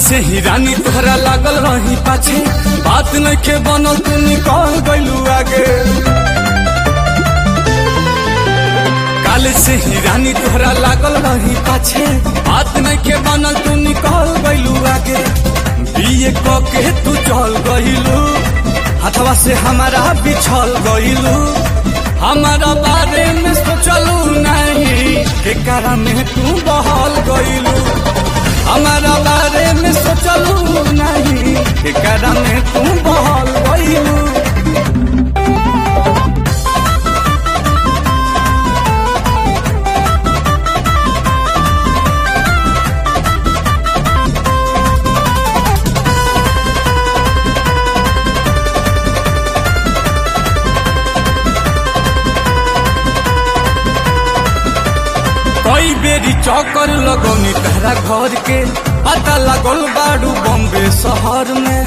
से ही रानी तोहरा लागल रही पाछे, बात नइखे बनल तू निकल गइलू आगे। काल से ही रानी तोहरा लागल रही पाछे, बात नइखे बनल तू निकल गइलू आगे। बीए क के तू चल गइलू, हथवा से हमारा बिछल गइलू। हमारा बारे में सोचलू नहीं, के कारण तू बहल गइलू। हमारा बारे में सोचलू नहीं, के कारण तू बहल गइलू। कई बेरी चौकर लगौनी तहरा घर के, पता लगल बाड़ू बॉम्बे शहर में।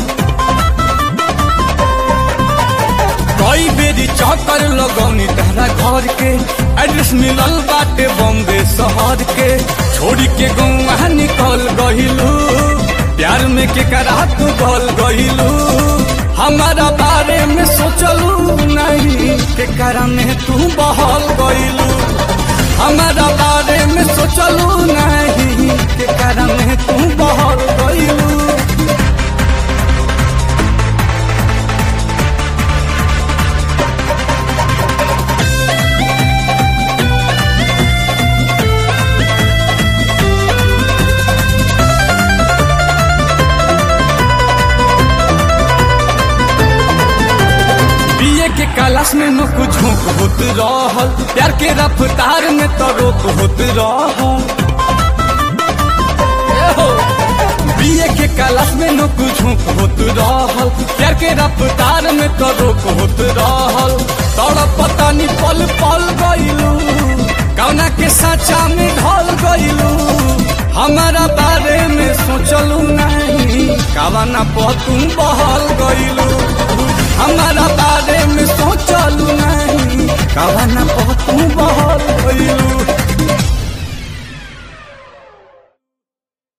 कई बेरी चौकर लगौनी तहरा घर के, एड्रेस मिलल बाटे बॉम्बे शहर के। छोड़ी के गौवा निकल गइलू, प्यार में के करा तू गल गइलू। हमारा बारे में सोचलू नहीं, के कारण तू बहल गइलू। हमारा बारे में सोचलू नहीं, के कारण तू बहल गइलू। के कलाश में न कुछ झोंक होत रहल, प्यार के रफ्तार में तो रोक होत रहल। बीए के कलाश में न कुछ झोंक होत रहल, प्यार के रफ्तार में तो रोक होत रहल। तोड़ा पता नहीं पल पल गइलू, कौना के साचा में ढल गइलू। हमारा बारे में सोचलू नहीं, कवना पर तू बहल गइलू। हमारा बारे में सोचलू नहीं, कवना पर तू बहल गइलू।